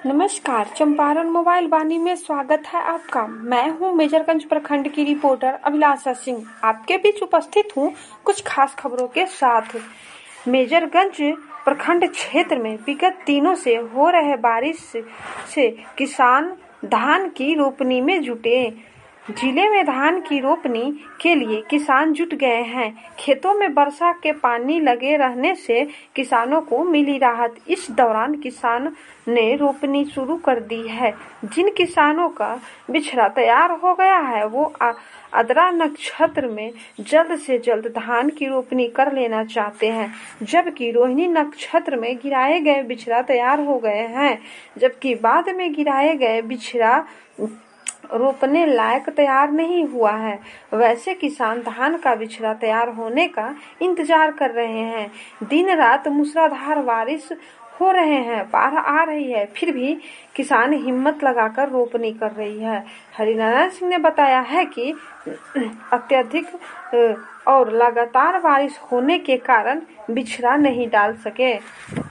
नमस्कार, चंपारण मोबाइल वाणी में स्वागत है आपका। मैं हूं मेजरगंज प्रखंड की रिपोर्टर अभिलाषा सिंह। आपके बीच उपस्थित हूं कुछ खास खबरों के साथ। मेजरगंज प्रखंड क्षेत्र में विगत दिनों से हो रहे बारिश से किसान धान की रोपनी में जुटे। जिले में धान की रोपनी के लिए किसान जुट गए हैं। खेतों में वर्षा के पानी लगे रहने से किसानों को मिली राहत। इस दौरान किसान ने रोपनी शुरू कर दी है। जिन किसानों का बिछड़ा तैयार हो गया है वो आद्रा नक्षत्र में जल्द से जल्द धान की रोपनी कर लेना चाहते हैं, जबकि रोहिणी नक्षत्र में गिराए गए बिछड़ा तैयार हो गए हैं, जबकि बाद में गिराए गए बिछड़ा रोपने लायक तैयार नहीं हुआ है। वैसे किसान धान का बिछड़ा तैयार होने का इंतजार कर रहे हैं। दिन रात मूसलाधार बारिश हो रहे हैं, बाढ़ आ रही है, फिर भी किसान हिम्मत लगाकर रोपनी कर रही है। हरिनारायण सिंह ने बताया है कि अत्यधिक और लगातार बारिश होने के कारण बिछड़ा नहीं डाल सके।